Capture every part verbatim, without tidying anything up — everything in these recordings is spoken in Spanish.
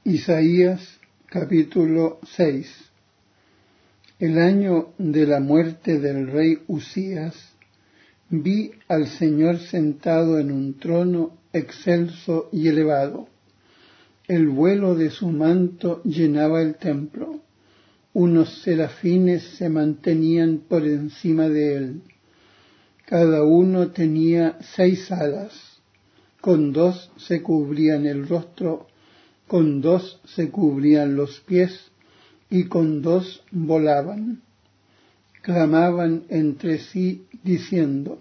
Isaías capítulo seis. El año de la muerte del rey Usías, vi al Señor sentado en un trono excelso y elevado. El vuelo de su manto llenaba el templo. Unos serafines se mantenían por encima de él. Cada uno tenía seis alas. Con dos se cubrían el rostro, con dos se cubrían los pies, y con dos volaban. Clamaban entre sí diciendo: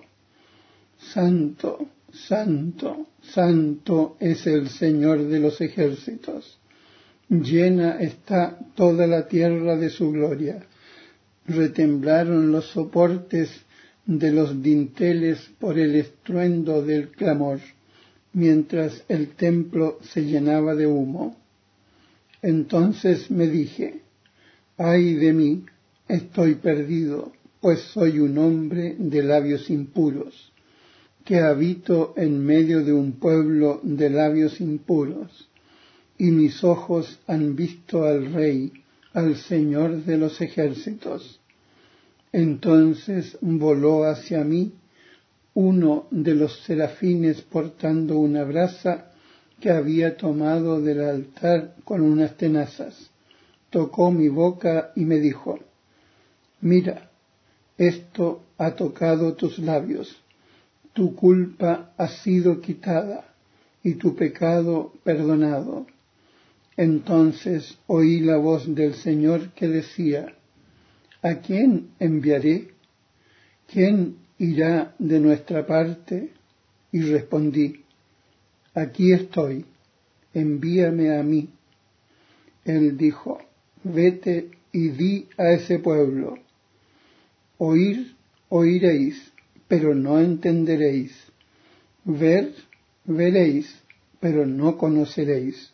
Santo, Santo, Santo es el Señor de los ejércitos. Llena está toda la tierra de su gloria. Retemblaron los soportes de los dinteles por el estruendo del clamor, mientras el templo se llenaba de humo. Entonces me dije: ay de mí, estoy perdido, pues soy un hombre de labios impuros, que habito en medio de un pueblo de labios impuros, y mis ojos han visto al Rey, al Señor de los ejércitos. Entonces voló hacia mí uno de los serafines portando una brasa que había tomado del altar con unas tenazas. Tocó mi boca y me dijo: mira, esto ha tocado tus labios, tu culpa ha sido quitada y tu pecado perdonado. Entonces oí la voz del Señor que decía: ¿a quién enviaré? ¿Quién irá de nuestra parte? Y respondí: aquí estoy, envíame a mí. Él dijo: vete y di a ese pueblo: oír, oiréis, pero no entenderéis; ver, veréis, pero no conoceréis.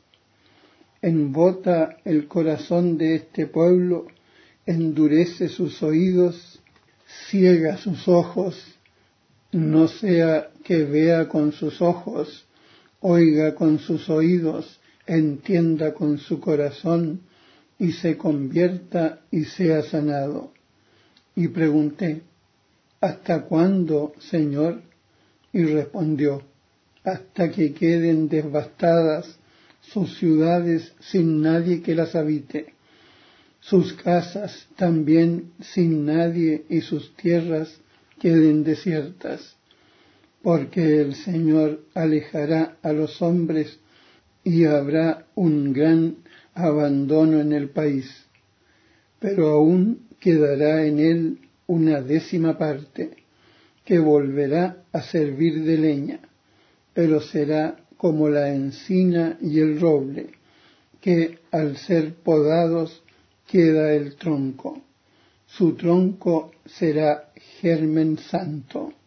Embota el corazón de este pueblo, endurece sus oídos, ciega sus ojos, no sea que vea con sus ojos, oiga con sus oídos, entienda con su corazón, y se convierta y sea sanado. Y pregunté: ¿hasta cuándo, Señor? Y respondió: hasta que queden devastadas sus ciudades sin nadie que las habite, sus casas también sin nadie, y sus tierras queden desiertas, porque el Señor alejará a los hombres y habrá un gran abandono en el país, pero aún quedará en él una décima parte, que volverá a servir de leña, pero será como la encina y el roble, que al ser podados queda el tronco. Su tronco será germen santo.